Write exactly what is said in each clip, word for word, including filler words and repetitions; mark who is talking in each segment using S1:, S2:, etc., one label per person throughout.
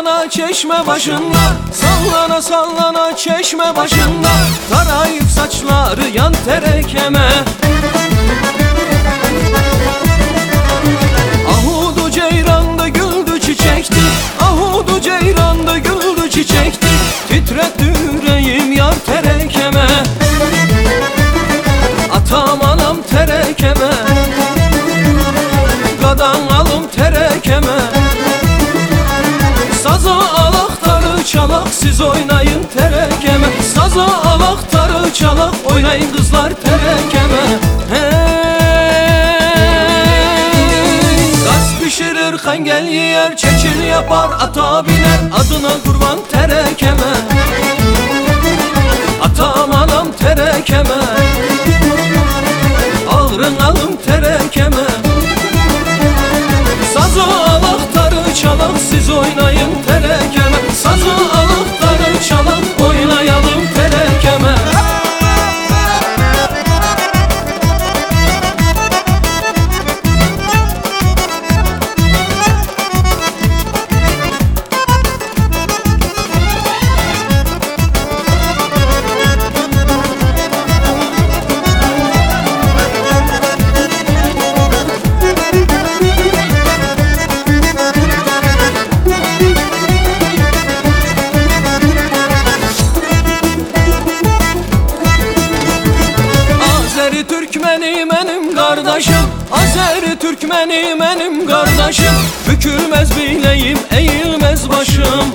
S1: sallana çeşme başında, sallana sallana çeşme başında, tarayıp saçları yan terekeme. Ahudu ceyranda güldü çiçekti, ahudu ceyranda güldü çiçekti, titretti yüreğim yar terekeme. Atam anam terekeme, gadan alım terekeme. Saza alaktarı çalak, siz oynayın terekeme. Saza alaktarı çalak, oynayın kızlar terekeme. Hey, gaz pişirir kangel yer, çeçil yapar ata biner, adına kurban terekeme. Atam anam terekeme, ağrın alım terekeme. Saza alaktarı çalak, siz oynayın terekeme. Saza alaktarı çalak, oynayalım terekeme. Türkmeni benim kardeşim, Azeri Türkmeni benim kardeşim. Bükülmez bileğim, eğilmez başım.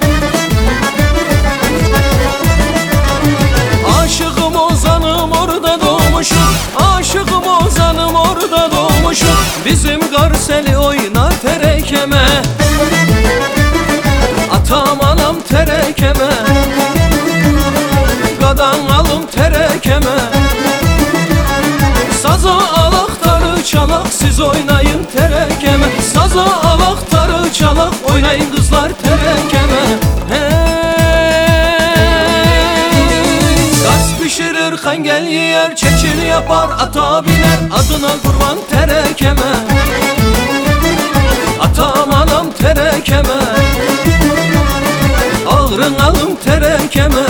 S1: Aşığım ozanım orada doğmuşum, aşığım ozanım orada doğmuşum. Bizim garseli oynar terekeme, atam anam terekeme, gadan alım terekeme. Saza alaktarı çalak, siz oynayın terekeme. Saza alaktarı çalak, oynayın kızlar terekeme. Hey, gaz pişirir kangel yer, çeçil yapar ata biner, adına kurban terekeme. Atam anam terekeme, ağrın alım terekeme.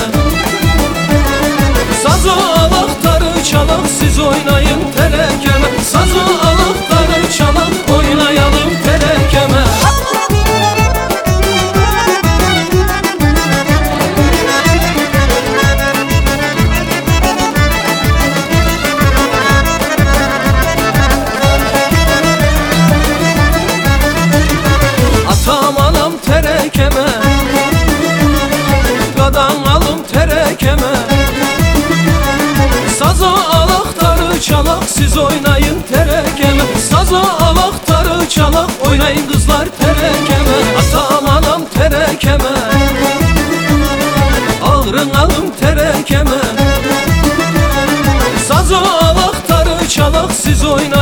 S1: Saza alaktarı çalak, siz oynayın terekeme. Saza alaktarı çalak, oynayalım terekeme. Atam anam terekeme, gadan alım terekeme. Saza alaktarı çalak, siz oynayın terekeme. Saza alaktarı çalak, oynayın kızlar terekeme. Atam anam terekeme, ağrın alım terekeme. Saza alaktarı çalak, siz oynayın